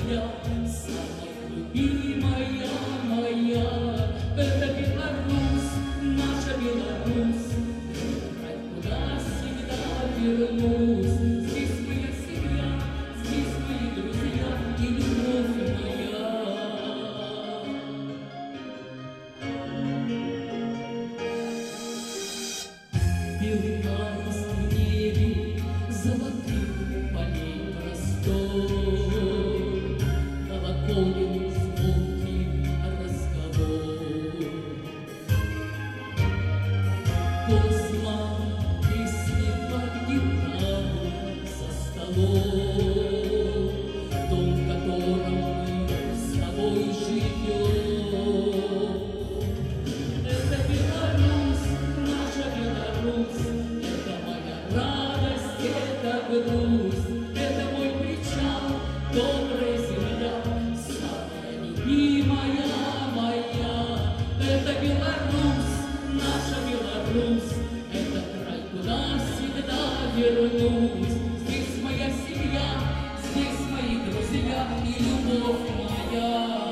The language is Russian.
земля, самая любимая моя. Это Беларусь, наша Беларусь, край, куда всегда вернусь. Здесь моя семья, здесь мои друзья и любовь моя. Белый галс в небе, золотых полей простор, колоколен звонкий разговор. Голос мам, песни под гитару за столом, дом, в котором мы с тобой живем. Это Беларусь, наша Беларусь, это моя радость, это грусть, это мой причал, добрая земля, самая любимая моя. Это Беларусь, наша Беларусь, это край, куда всегда вернусь. Здесь моя семья, здесь мои друзья и любовь моя.